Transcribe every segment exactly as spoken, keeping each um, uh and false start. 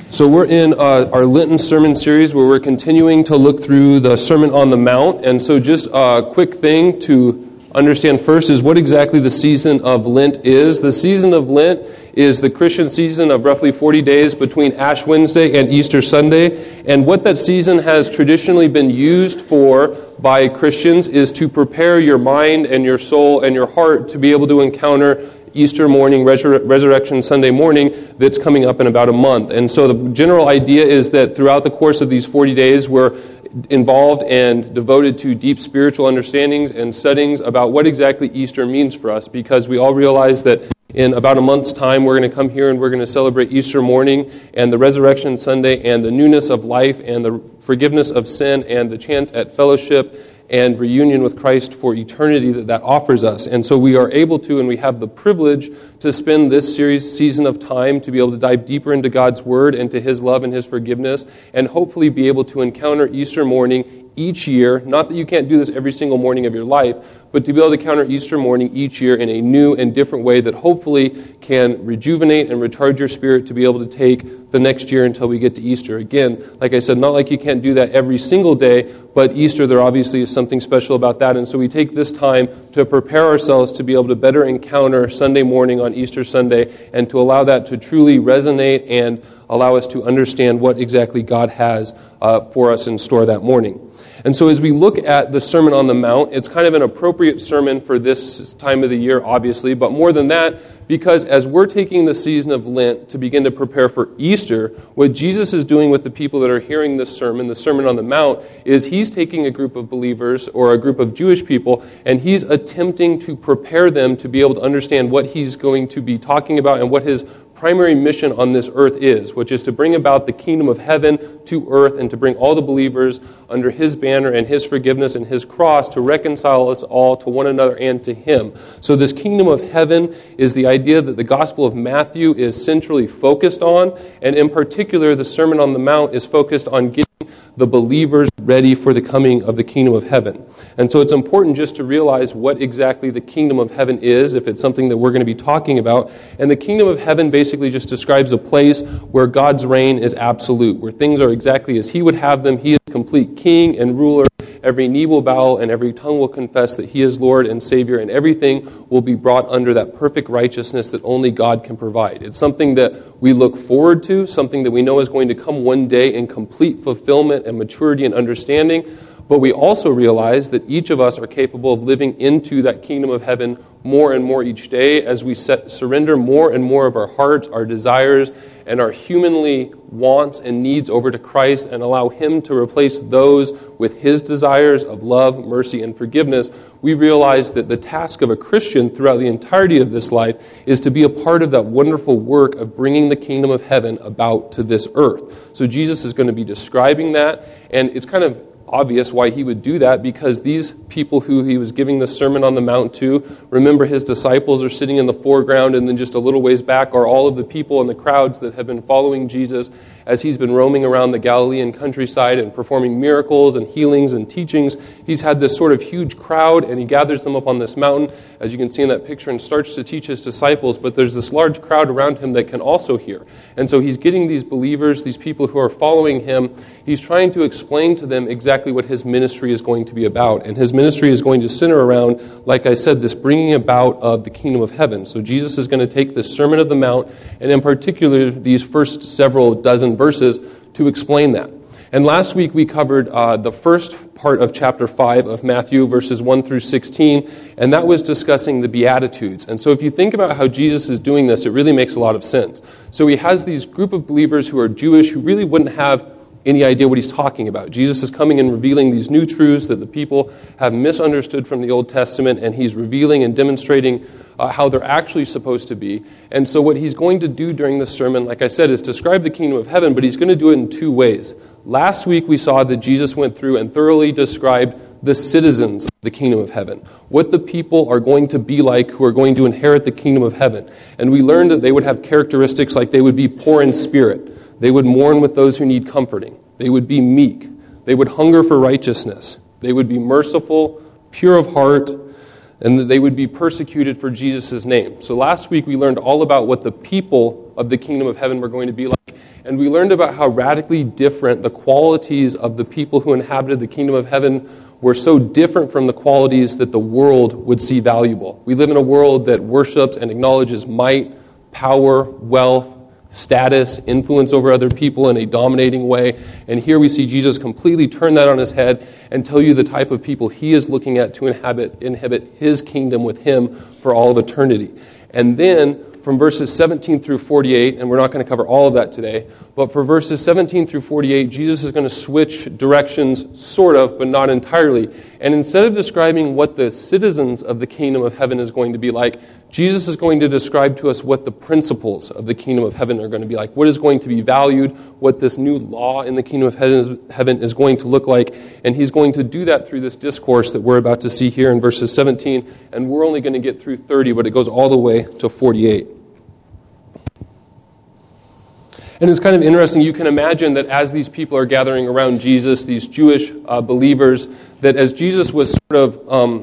So we're in uh, our Lenten sermon series where we're continuing to look through the Sermon on the Mount. And so just a quick thing to understand first is what exactly the season of Lent is. The season of Lent is the Christian season of roughly forty days between Ash Wednesday and Easter Sunday. And what that season has traditionally been used for by Christians is to prepare your mind and your soul and your heart to be able to encounter Easter morning, Resur- Resurrection Sunday morning that's coming up in about a month. And so the general idea is that throughout the course of these forty days, we're involved and devoted to deep spiritual understandings and studies about what exactly Easter means for us, because we all realize that in about a month's time, we're going to come here and we're going to celebrate Easter morning and the Resurrection Sunday and the newness of life and the forgiveness of sin and the chance at fellowship and reunion with Christ for eternity that that offers us. And so we are able to, and we have the privilege to spend this series season of time to be able to dive deeper into God's Word and to His love and His forgiveness, and hopefully be able to encounter Easter morning each year. Not that you can't do this every single morning of your life, but to be able to encounter Easter morning each year in a new and different way that hopefully can rejuvenate and recharge your spirit to be able to take the next year until we get to Easter. Again, like I said, not like you can't do that every single day, but Easter, there obviously is something special about that. And so we take this time to prepare ourselves to be able to better encounter Sunday morning on Easter Sunday and to allow that to truly resonate and allow us to understand what exactly God has uh, for us in store that morning. And so as we look at the Sermon on the Mount, it's kind of an appropriate sermon for this time of the year, obviously, but more than that, because as we're taking the season of Lent to begin to prepare for Easter, what Jesus is doing with the people that are hearing this sermon, the Sermon on the Mount, is he's taking a group of believers or a group of Jewish people, and he's attempting to prepare them to be able to understand what he's going to be talking about and what his primary mission on this earth is, which is to bring about the kingdom of heaven to earth and to bring all the believers under his banner and his forgiveness and his cross to reconcile us all to one another and to him. So this kingdom of heaven is the idea that the Gospel of Matthew is centrally focused on, and in particular the Sermon on the Mount is focused on getting the believers ready for the coming of the kingdom of heaven. And so it's important just to realize what exactly the kingdom of heaven is, if it's something that we're going to be talking about. And the kingdom of heaven basically just describes a place where God's reign is absolute, where things are exactly as he would have them. He is complete king and ruler. Every knee will bow and every tongue will confess that he is Lord and Savior, and everything will be brought under that perfect righteousness that only God can provide. It's something that we look forward to, something that we know is going to come one day in complete fulfillment and maturity and understanding. But we also realize that each of us are capable of living into that kingdom of heaven more and more each day as we set, surrender more and more of our hearts, our desires, and our humanly wants and needs over to Christ and allow him to replace those with his desires of love, mercy, and forgiveness. We realize that the task of a Christian throughout the entirety of this life is to be a part of that wonderful work of bringing the kingdom of heaven about to this earth. So Jesus is going to be describing that, and it's kind of obvious why he would do that, because these people who he was giving the Sermon on the Mount to, remember his disciples are sitting in the foreground, and then just a little ways back are all of the people and the crowds that have been following Jesus as he's been roaming around the Galilean countryside and performing miracles and healings and teachings. He's had this sort of huge crowd, and he gathers them up on this mountain, as you can see in that picture, and starts to teach his disciples, but there's this large crowd around him that can also hear. And so he's getting these believers, these people who are following him, he's trying to explain to them exactly what his ministry is going to be about. And his ministry is going to center around, like I said, this bringing about of the kingdom of heaven. So Jesus is going to take this Sermon of the Mount, and in particular these first several dozen verses, to explain that. And last week we covered uh, the first part of chapter five of Matthew, verses one through sixteen, and that was discussing the Beatitudes. And so if you think about how Jesus is doing this, it really makes a lot of sense. So he has these group of believers who are Jewish who really wouldn't have any idea what he's talking about. Jesus is coming and revealing these new truths that the people have misunderstood from the Old Testament, and he's revealing and demonstrating uh, how they're actually supposed to be. And so what he's going to do during this sermon, like I said, is describe the kingdom of heaven, but he's going to do it in two ways. Last week we saw that Jesus went through and thoroughly described the citizens of the kingdom of heaven, what the people are going to be like who are going to inherit the kingdom of heaven. And we learned that they would have characteristics like they would be poor in spirit. They would mourn with those who need comforting. They would be meek. They would hunger for righteousness. They would be merciful, pure of heart, and that they would be persecuted for Jesus' name. So last week we learned all about what the people of the kingdom of heaven were going to be like. And we learned about how radically different the qualities of the people who inhabited the kingdom of heaven were so different from the qualities that the world would see valuable. We live in a world that worships and acknowledges might, power, wealth, status, influence over other people in a dominating way. And here we see Jesus completely turn that on his head and tell you the type of people he is looking at to inhabit, inhabit his kingdom with him for all of eternity. And then from verses seventeen through forty-eight, and we're not going to cover all of that today, but for verses seventeen through forty-eight, Jesus is going to switch directions, sort of, but not entirely. And instead of describing what the citizens of the kingdom of heaven is going to be like, Jesus is going to describe to us what the principles of the kingdom of heaven are going to be like, what is going to be valued, what this new law in the kingdom of heaven is going to look like. And he's going to do that through this discourse that we're about to see here in verses seventeen. And we're only going to get through thirty, but it goes all the way to forty-eight. And it's kind of interesting. You can imagine that as these people are gathering around Jesus, these Jewish uh, believers, that as Jesus was sort of um,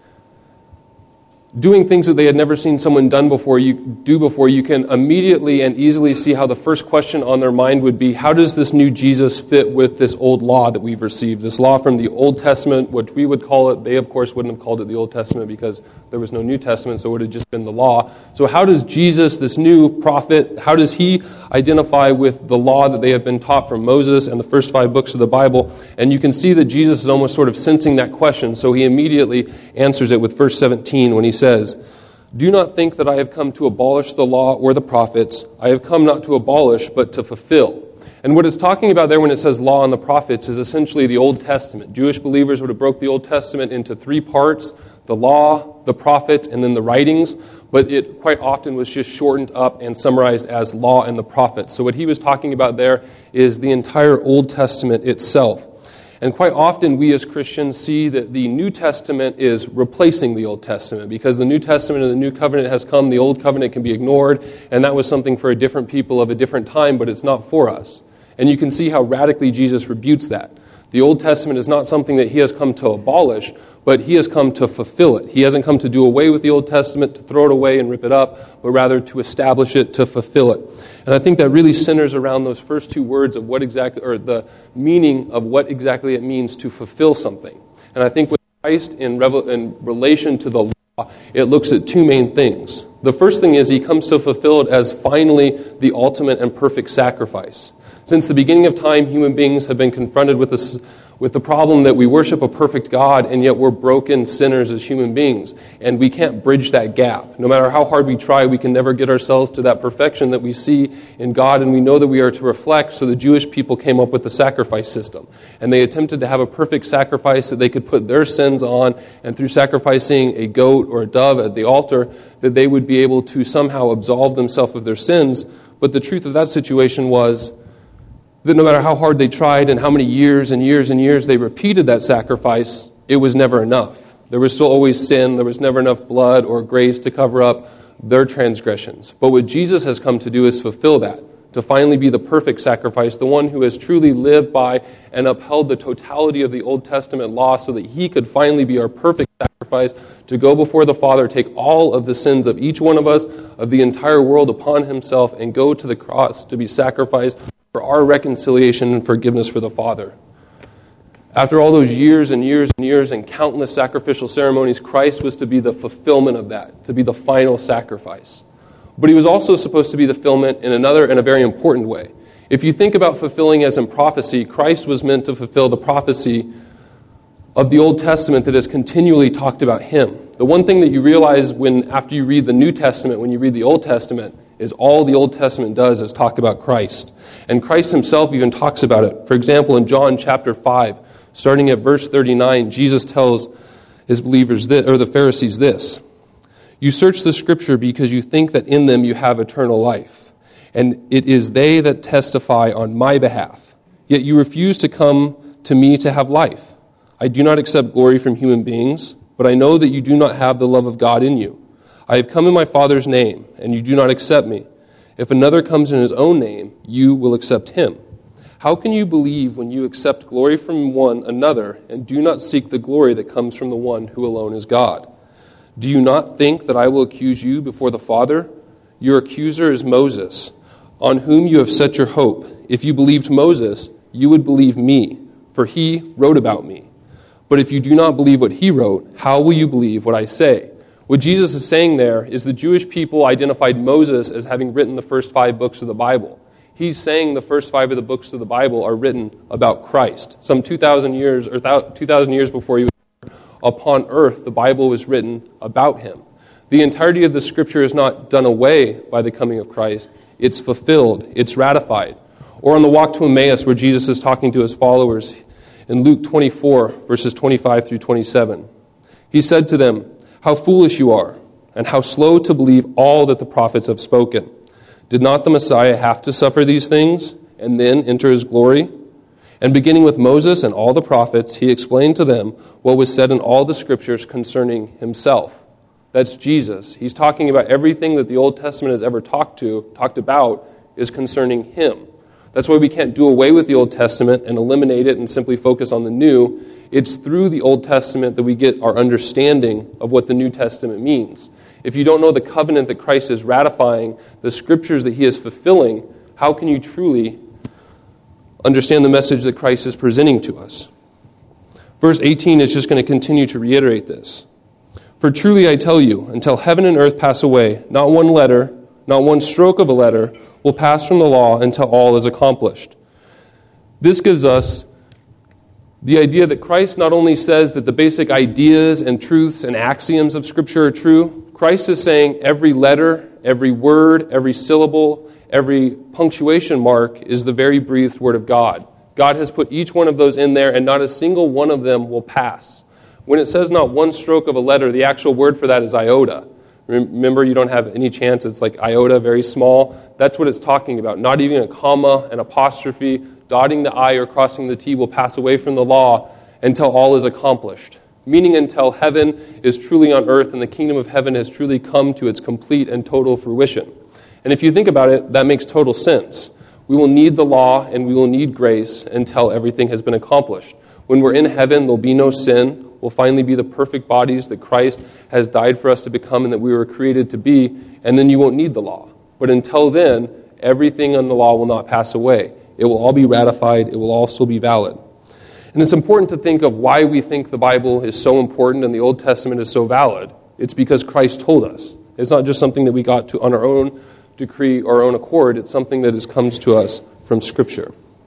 doing things that they had never seen someone done before, you do before, you can immediately and easily see how the first question on their mind would be, how does this new Jesus fit with this old law that we've received? This law from the Old Testament, which we would call it, they of course wouldn't have called it the Old Testament because there was no New Testament, so it would have just been the law. So how does Jesus, this new prophet, how does he identify with the law that they have been taught from Moses and the first five books of the Bible? And you can see that Jesus is almost sort of sensing that question, so he immediately answers it with verse seventeen when he says, "Do not think that I have come to abolish the law or the prophets. I have come not to abolish, but to fulfill." And what it's talking about there when it says law and the prophets is essentially the Old Testament. Jewish believers would have broke the Old Testament into three parts: the law, the prophets, and then the writings. But it quite often was just shortened up and summarized as law and the prophets. So what he was talking about there is the entire Old Testament itself. And quite often we as Christians see that the New Testament is replacing the Old Testament because the New Testament and the New Covenant has come, the Old Covenant can be ignored, and that was something for a different people of a different time, but it's not for us. And you can see how radically Jesus rebukes that. The Old Testament is not something that he has come to abolish, but he has come to fulfill it. He hasn't come to do away with the Old Testament, to throw it away and rip it up, but rather to establish it, to fulfill it. And I think that really centers around those first two words of what exactly, or the meaning of what exactly it means to fulfill something. And I think with Christ in, revel- in relation to the law, it looks at two main things. The first thing is he comes to fulfill it as finally the ultimate and perfect sacrifice. Since the beginning of time, human beings have been confronted with this, with the problem that we worship a perfect God, and yet we're broken sinners as human beings, and we can't bridge that gap. No matter how hard we try, we can never get ourselves to that perfection that we see in God, and we know that we are to reflect, so the Jewish people came up with the sacrifice system. And they attempted to have a perfect sacrifice that they could put their sins on, and through sacrificing a goat or a dove at the altar, that they would be able to somehow absolve themselves of their sins. But the truth of that situation was that no matter how hard they tried and how many years and years and years they repeated that sacrifice, it was never enough. There was still always sin. There was never enough blood or grace to cover up their transgressions. But what Jesus has come to do is fulfill that, to finally be the perfect sacrifice, the one who has truly lived by and upheld the totality of the Old Testament law so that he could finally be our perfect sacrifice, to go before the Father, take all of the sins of each one of us, of the entire world upon himself, and go to the cross to be sacrificed for our reconciliation and forgiveness for the Father. After all those years and years and years and countless sacrificial ceremonies, Christ was to be the fulfillment of that, to be the final sacrifice. But he was also supposed to be the fulfillment in another and a very important way. If you think about fulfilling as in prophecy, Christ was meant to fulfill the prophecy of the Old Testament that has continually talked about him. The one thing that you realize when after you read the New Testament, when you read the Old Testament, is all the Old Testament does is talk about Christ. And Christ himself even talks about it. For example, in John chapter five, starting at verse thirty-nine, Jesus tells his believers, this, or the Pharisees, this: "You search the Scripture because you think that in them you have eternal life, and it is they that testify on my behalf. Yet you refuse to come to me to have life. I do not accept glory from human beings, but I know that you do not have the love of God in you. I have come in my Father's name, and you do not accept me. If another comes in his own name, you will accept him. How can you believe when you accept glory from one another and do not seek the glory that comes from the one who alone is God? Do you not think that I will accuse you before the Father? Your accuser is Moses, on whom you have set your hope. If you believed Moses, you would believe me, for he wrote about me. But if you do not believe what he wrote, how will you believe what I say?" What Jesus is saying there is the Jewish people identified Moses as having written the first five books of the Bible. He's saying the first five of the books of the Bible are written about Christ. Some two thousand years or two thousand years before he was here, upon earth, the Bible was written about him. The entirety of the Scripture is not done away by the coming of Christ. It's fulfilled. It's ratified. Or on the walk to Emmaus, where Jesus is talking to his followers in Luke twenty-four, verses twenty-five through twenty-seven. He said to them, "How foolish you are, and how slow to believe all that the prophets have spoken. Did not the Messiah have to suffer these things and then enter his glory?" And beginning with Moses and all the prophets, he explained to them what was said in all the Scriptures concerning himself. That's Jesus. He's talking about everything that the Old Testament has ever talked to, talked about, is concerning him. That's why we can't do away with the Old Testament and eliminate it and simply focus on the New. It's through the Old Testament that we get our understanding of what the New Testament means. If you don't know the covenant that Christ is ratifying, the Scriptures that he is fulfilling, how can you truly understand the message that Christ is presenting to us? Verse eighteen is just going to continue to reiterate this. "For truly I tell you, until heaven and earth pass away, not one letter, not one stroke of a letter will pass from the law until all is accomplished." This gives us the idea that Christ not only says that the basic ideas and truths and axioms of Scripture are true, Christ is saying every letter, every word, every syllable, every punctuation mark is the very breathed Word of God. God has put each one of those in there, and not a single one of them will pass. When it says not one stroke of a letter, the actual word for that is iota. Remember, you don't have any chance. It's like iota, very small. That's what it's talking about. Not even a comma, an apostrophe, dotting the I or crossing the T will pass away from the law until all is accomplished. Meaning until heaven is truly on earth and the kingdom of heaven has truly come to its complete and total fruition. And if you think about it, that makes total sense. We will need the law and we will need grace until everything has been accomplished. When we're in heaven, there'll be no sin. We'll finally be the perfect bodies that Christ has died for us to become and that we were created to be, and then you won't need the law. But until then, everything on the law will not pass away. It will all be ratified. It will also be valid. And it's important to think of why we think the Bible is so important and the Old Testament is so valid. It's because Christ told us. It's not just something that we got to on our own decree or our own accord. It's something that has comes to us from Scripture.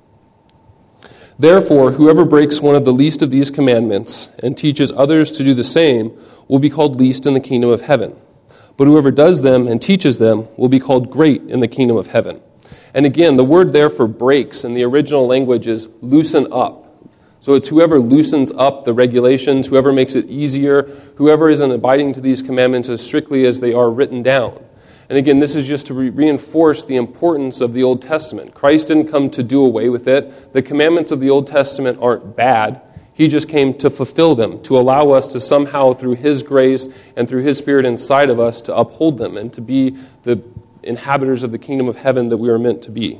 "Therefore, whoever breaks one of the least of these commandments and teaches others to do the same will be called least in the kingdom of heaven. But whoever does them and teaches them will be called great in the kingdom of heaven." And again, the word there for breaks in the original language is loosen up. So it's whoever loosens up the regulations, whoever makes it easier, whoever isn't abiding to these commandments as strictly as they are written down. And again, this is just to re- reinforce the importance of the Old Testament. Christ didn't come to do away with it. The commandments of the Old Testament aren't bad. He just came to fulfill them, to allow us to somehow, through His grace and through His Spirit inside of us, to uphold them and to be the inhabitants of the kingdom of heaven that we are meant to be.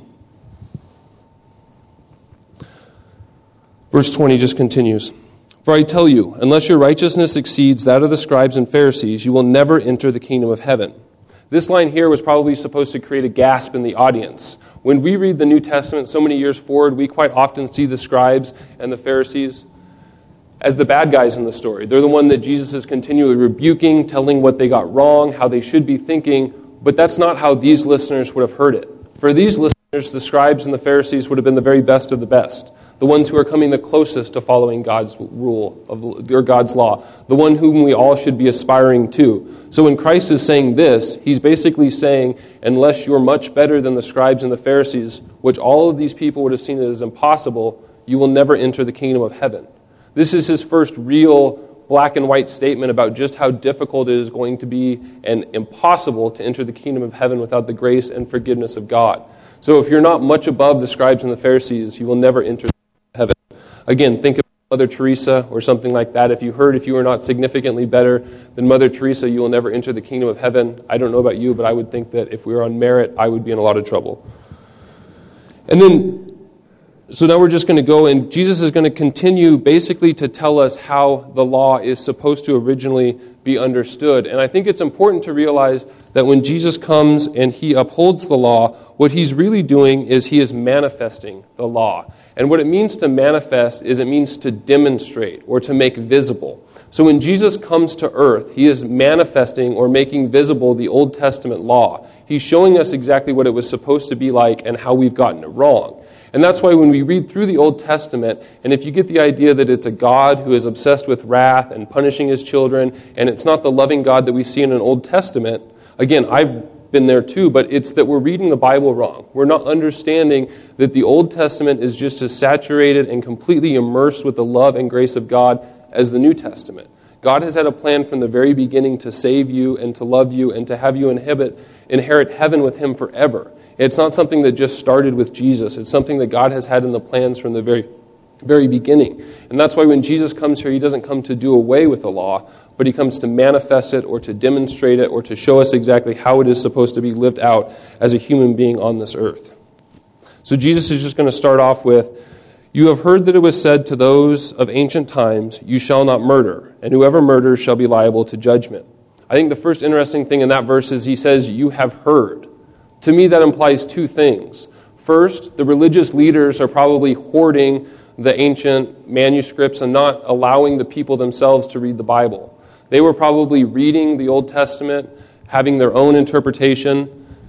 Verse twenty just continues. "For I tell you, unless your righteousness exceeds that of the scribes and Pharisees, you will never enter the kingdom of heaven." This line here was probably supposed to create a gasp in the audience. When we read the New Testament so many years forward, we quite often see the scribes and the Pharisees as the bad guys in the story. They're the one that Jesus is continually rebuking, telling what they got wrong, how they should be thinking, but that's not how these listeners would have heard it. For these listeners, the scribes and the Pharisees would have been the very best of the best, the ones who are coming the closest to following God's rule, of, or God's law, the one whom we all should be aspiring to. So when Christ is saying this, He's basically saying, unless you're much better than the scribes and the Pharisees, which all of these people would have seen as impossible, you will never enter the kingdom of heaven. This is His first real black and white statement about just how difficult it is going to be and impossible to enter the kingdom of heaven without the grace and forgiveness of God. So if you're not much above the scribes and the Pharisees, you will never enter heaven. Again, think of Mother Teresa or something like that. If you heard if you are not significantly better than Mother Teresa, you will never enter the kingdom of heaven. I don't know about you, but I would think that if we were on merit, I would be in a lot of trouble. And then So now we're just going to go, and Jesus is going to continue basically to tell us how the law is supposed to originally be understood. And I think it's important to realize that when Jesus comes and he upholds the law, what he's really doing is he is manifesting the law. And what it means to manifest is it means to demonstrate or to make visible. So when Jesus comes to earth, he is manifesting or making visible the Old Testament law. He's showing us exactly what it was supposed to be like and how we've gotten it wrong. And that's why when we read through the Old Testament, and if you get the idea that it's a God who is obsessed with wrath and punishing his children, and it's not the loving God that we see in an Old Testament, again, I've been there too, but it's that we're reading the Bible wrong. We're not understanding that the Old Testament is just as saturated and completely immersed with the love and grace of God as the New Testament. God has had a plan from the very beginning to save you and to love you and to have you inhabit, inherit heaven with him forever. It's not something that just started with Jesus. It's something that God has had in the plans from the very, very beginning. And that's why when Jesus comes here, he doesn't come to do away with the law, but he comes to manifest it or to demonstrate it or to show us exactly how it is supposed to be lived out as a human being on this earth. So Jesus is just going to start off with, "You have heard that it was said to those of ancient times, 'You shall not murder, and whoever murders shall be liable to judgment.'" I think the first interesting thing in that verse is he says, "You have heard." To me, that implies two things. First, the religious leaders are probably hoarding the ancient manuscripts and not allowing the people themselves to read the Bible. They were probably reading the Old Testament, having their own interpretation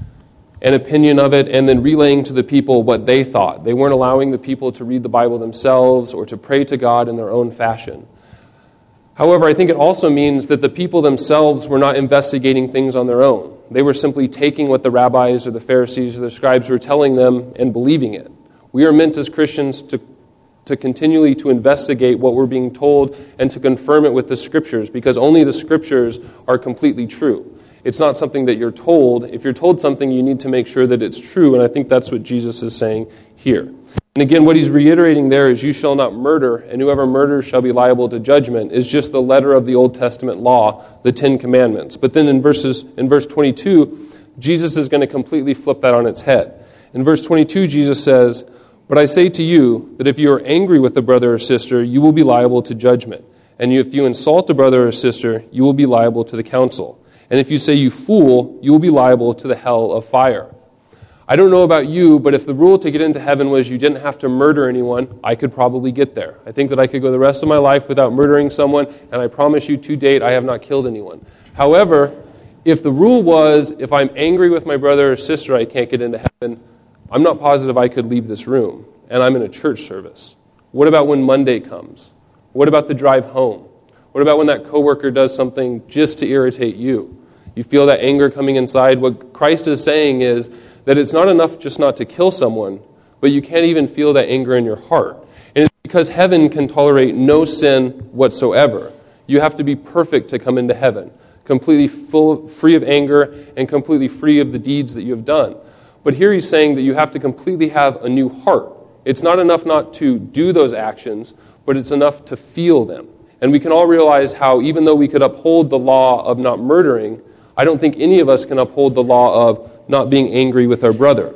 and opinion of it, and then relaying to the people what they thought. They weren't allowing the people to read the Bible themselves or to pray to God in their own fashion. However, I think it also means that the people themselves were not investigating things on their own. They were simply taking what the rabbis or the Pharisees or the scribes were telling them and believing it. We are meant as Christians to, to continually to investigate what we're being told and to confirm it with the Scriptures, because only the Scriptures are completely true. It's not something that you're told. If you're told something, you need to make sure that it's true, and I think that's what Jesus is saying here. And again, what he's reiterating there is, "You shall not murder, and whoever murders shall be liable to judgment," is just the letter of the Old Testament law, the Ten Commandments. But then in verses in verse twenty-two, Jesus is going to completely flip that on its head. In verse twenty-two, Jesus says, "But I say to you that if you are angry with a brother or sister, you will be liable to judgment. And if you insult a brother or sister, you will be liable to the council. And if you say, 'You fool,' you will be liable to the hell of fire." I don't know about you, but if the rule to get into heaven was you didn't have to murder anyone, I could probably get there. I think that I could go the rest of my life without murdering someone, and I promise you to date, I have not killed anyone. However, if the rule was, if I'm angry with my brother or sister, I can't get into heaven, I'm not positive I could leave this room, and I'm in a church service. What about when Monday comes? What about the drive home? What about when that coworker does something just to irritate you? You feel that anger coming inside. What Christ is saying is that it's not enough just not to kill someone, but you can't even feel that anger in your heart. And it's because heaven can tolerate no sin whatsoever. You have to be perfect to come into heaven, completely full, free of anger and completely free of the deeds that you have done. But here he's saying that you have to completely have a new heart. It's not enough not to do those actions, but it's enough to feel them. And we can all realize how even though we could uphold the law of not murdering, I don't think any of us can uphold the law of not being angry with our brother.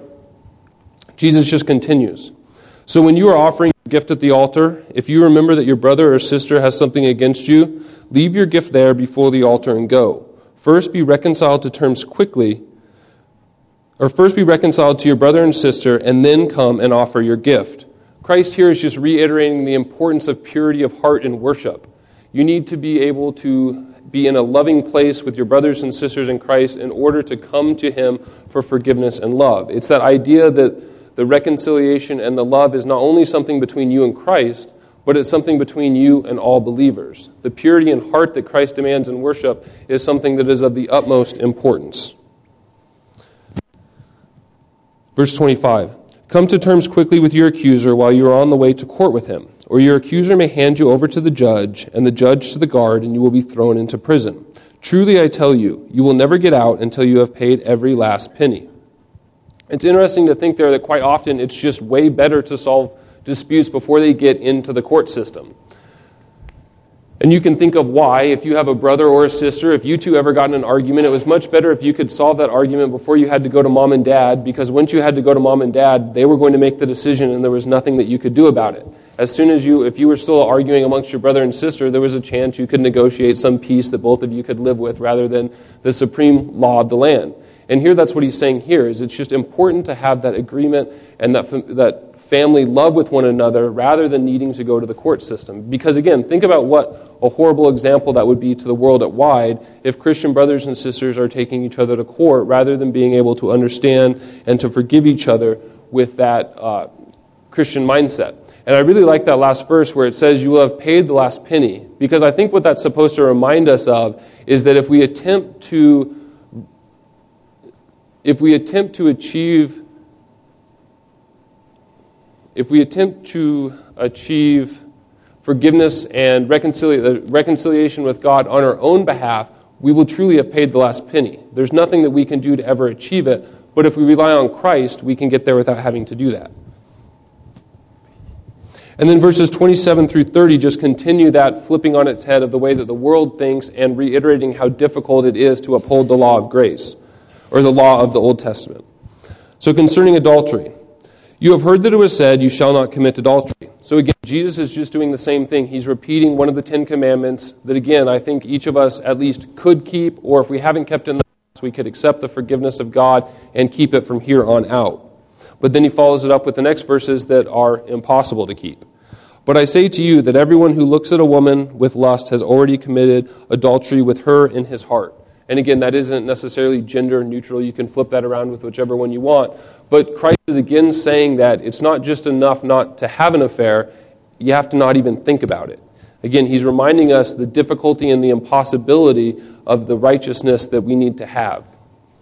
Jesus just continues. "So when you are offering your gift at the altar, if you remember that your brother or sister has something against you, leave your gift there before the altar and go. First be reconciled to terms quickly, or first be reconciled to your brother and sister, and then come and offer your gift." Christ here is just reiterating the importance of purity of heart in worship. You need to be able to be in a loving place with your brothers and sisters in Christ in order to come to him for forgiveness and love. It's that idea that the reconciliation and the love is not only something between you and Christ, but it's something between you and all believers. The purity in heart that Christ demands in worship is something that is of the utmost importance. Verse twenty-five, "Come to terms quickly with your accuser while you are on the way to court with him. Or your accuser may hand you over to the judge, and the judge to the guard, and you will be thrown into prison. Truly I tell you, you will never get out until you have paid every last penny." It's interesting to think there that quite often it's just way better to solve disputes before they get into the court system. And you can think of why, if you have a brother or a sister, if you two ever got in an argument, it was much better if you could solve that argument before you had to go to mom and dad, because once you had to go to mom and dad, they were going to make the decision and there was nothing that you could do about it. As soon as you, if you were still arguing amongst your brother and sister, there was a chance you could negotiate some peace that both of you could live with rather than the supreme law of the land. And here that's what he's saying here, is it's just important to have that agreement and that that family love with one another rather than needing to go to the court system. Because again, think about what a horrible example that would be to the world at wide if Christian brothers and sisters are taking each other to court rather than being able to understand and to forgive each other with that uh, Christian mindset. And I really like that last verse where it says, you will have paid the last penny. Because I think what that's supposed to remind us of is that if we attempt to if we attempt to achieve If we attempt to achieve forgiveness and reconcilia- reconciliation with God on our own behalf, we will truly have paid the last penny. There's nothing that we can do to ever achieve it, but if we rely on Christ, we can get there without having to do that. And then verses twenty-seven through thirty just continue that flipping on its head of the way that the world thinks and reiterating how difficult it is to uphold the law of grace, or the law of the Old Testament. So concerning adultery, you have heard that it was said, you shall not commit adultery. So again, Jesus is just doing the same thing. He's repeating one of the Ten Commandments that, again, I think each of us at least could keep, or if we haven't kept in the past, we could accept the forgiveness of God and keep it from here on out. But then he follows it up with the next verses that are impossible to keep. But I say to you that everyone who looks at a woman with lust has already committed adultery with her in his heart. And again, that isn't necessarily gender neutral. You can flip that around with whichever one you want. But Christ is again saying that it's not just enough not to have an affair, you have to not even think about it. Again, he's reminding us the difficulty and the impossibility of the righteousness that we need to have.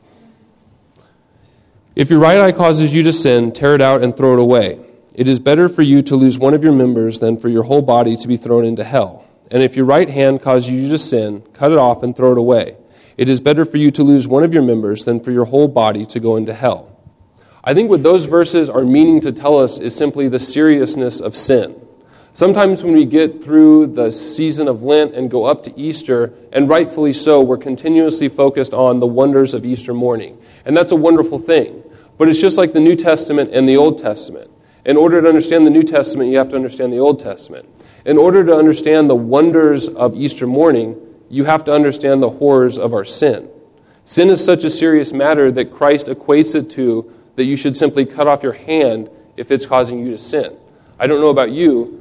If your right eye causes you to sin, tear it out and throw it away. It is better for you to lose one of your members than for your whole body to be thrown into hell. And if your right hand causes you to sin, cut it off and throw it away. It is better for you to lose one of your members than for your whole body to go into hell. I think what those verses are meaning to tell us is simply the seriousness of sin. Sometimes when we get through the season of Lent and go up to Easter, and rightfully so, we're continuously focused on the wonders of Easter morning. And that's a wonderful thing. But it's just like the New Testament and the Old Testament. In order to understand the New Testament, you have to understand the Old Testament. In order to understand the wonders of Easter morning, you have to understand the horrors of our sin. Sin is such a serious matter that Christ equates it to that you should simply cut off your hand if it's causing you to sin. I don't know about you,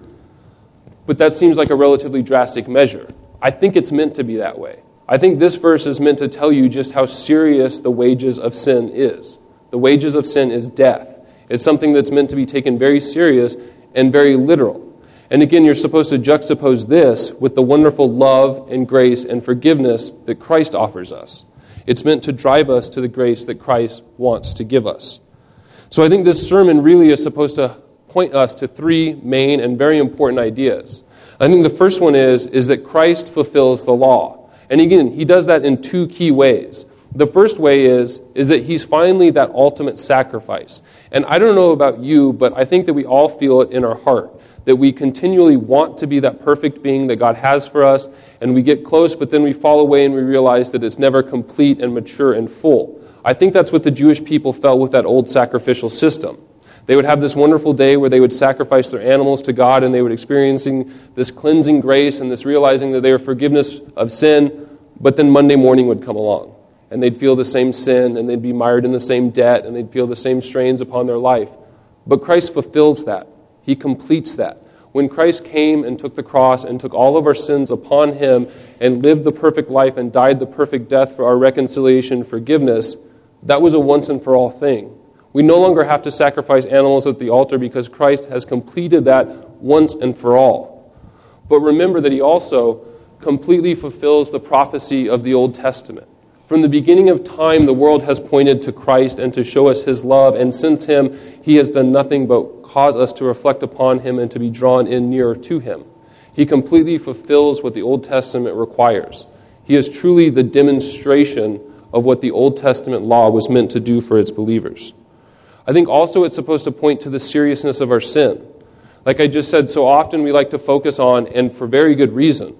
but that seems like a relatively drastic measure. I think it's meant to be that way. I think this verse is meant to tell you just how serious the wages of sin is. The wages of sin is death. It's something that's meant to be taken very serious and very literal. And again, you're supposed to juxtapose this with the wonderful love and grace and forgiveness that Christ offers us. It's meant to drive us to the grace that Christ wants to give us. So I think this sermon really is supposed to point us to three main and very important ideas. I think the first one is, is that Christ fulfills the law. And again, he does that in two key ways. The first way is, is that he's finally that ultimate sacrifice. And I don't know about you, but I think that we all feel it in our heart, that we continually want to be that perfect being that God has for us, and we get close, but then we fall away and we realize that it's never complete and mature and full. I think that's what the Jewish people felt with that old sacrificial system. They would have this wonderful day where they would sacrifice their animals to God, and they would experiencing this cleansing grace and this realizing that they were forgiveness of sin, but then Monday morning would come along, and they'd feel the same sin, and they'd be mired in the same debt, and they'd feel the same strains upon their life. But Christ fulfills that. He completes that. When Christ came and took the cross and took all of our sins upon him and lived the perfect life and died the perfect death for our reconciliation and forgiveness, that was a once and for all thing. We no longer have to sacrifice animals at the altar because Christ has completed that once and for all. But remember that he also completely fulfills the prophecy of the Old Testament. From the beginning of time, the world has pointed to Christ and to show us his love, and since him, he has done nothing but cause us to reflect upon him and to be drawn in nearer to him. He completely fulfills what the Old Testament requires. He is truly the demonstration of what the Old Testament law was meant to do for its believers. I think also it's supposed to point to the seriousness of our sin. Like I just said, so often we like to focus on, and for very good reason,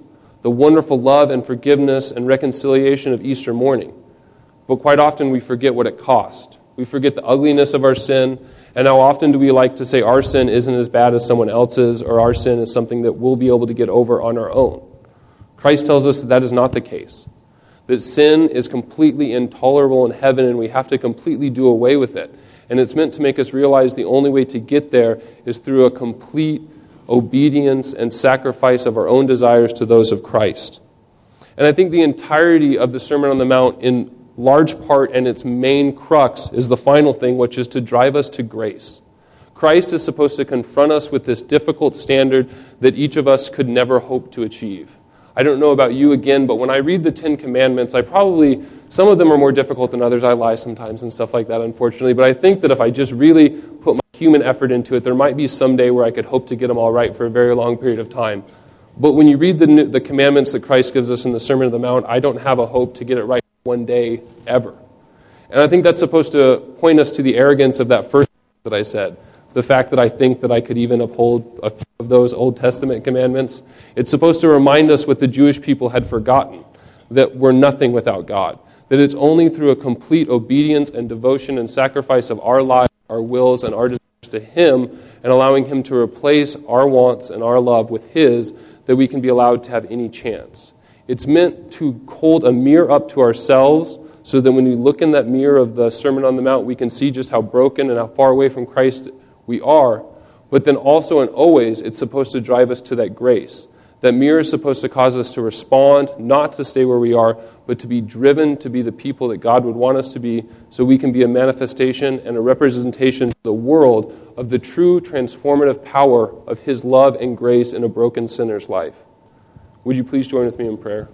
the wonderful love and forgiveness and reconciliation of Easter morning. But quite often we forget what it cost. We forget the ugliness of our sin, and how often do we like to say our sin isn't as bad as someone else's, or our sin is something that we'll be able to get over on our own. Christ tells us that that is not the case. That sin is completely intolerable in heaven, and we have to completely do away with it. And it's meant to make us realize the only way to get there is through a complete obedience and sacrifice of our own desires to those of Christ. And I think the entirety of the Sermon on the Mount, in large part and its main crux, is the final thing, which is to drive us to grace. Christ is supposed to confront us with this difficult standard that each of us could never hope to achieve. I don't know about you again, but when I read the Ten Commandments, I probably, some of them are more difficult than others. I lie sometimes and stuff like that, unfortunately. But I think that if I just really put my human effort into it, there might be some day where I could hope to get them all right for a very long period of time. But when you read the, the commandments that Christ gives us in the Sermon on the Mount, I don't have a hope to get it right one day ever. And I think that's supposed to point us to the arrogance of that first that I said. The fact that I think that I could even uphold a few of those Old Testament commandments. It's supposed to remind us what the Jewish people had forgotten, that we're nothing without God. That it's only through a complete obedience and devotion and sacrifice of our lives, our wills, and our desires to Him, and allowing Him to replace our wants and our love with His, that we can be allowed to have any chance. It's meant to hold a mirror up to ourselves, so that when we look in that mirror of the Sermon on the Mount, we can see just how broken and how far away from Christ we are. But then also and always, it's supposed to drive us to that grace. That mirror is supposed to cause us to respond, not to stay where we are, but to be driven to be the people that God would want us to be, so we can be a manifestation and a representation to the world of the true transformative power of His love and grace in a broken sinner's life. Would you please join with me in prayer?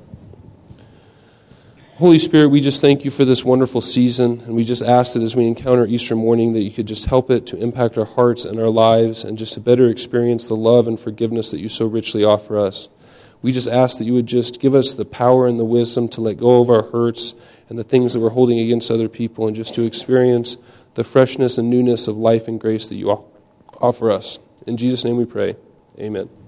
Holy Spirit, we just thank you for this wonderful season, and we just ask that as we encounter Easter morning that you could just help it to impact our hearts and our lives and just to better experience the love and forgiveness that you so richly offer us. We just ask that you would just give us the power and the wisdom to let go of our hurts and the things that we're holding against other people, and just to experience the freshness and newness of life and grace that you offer us. In Jesus' name we pray. Amen.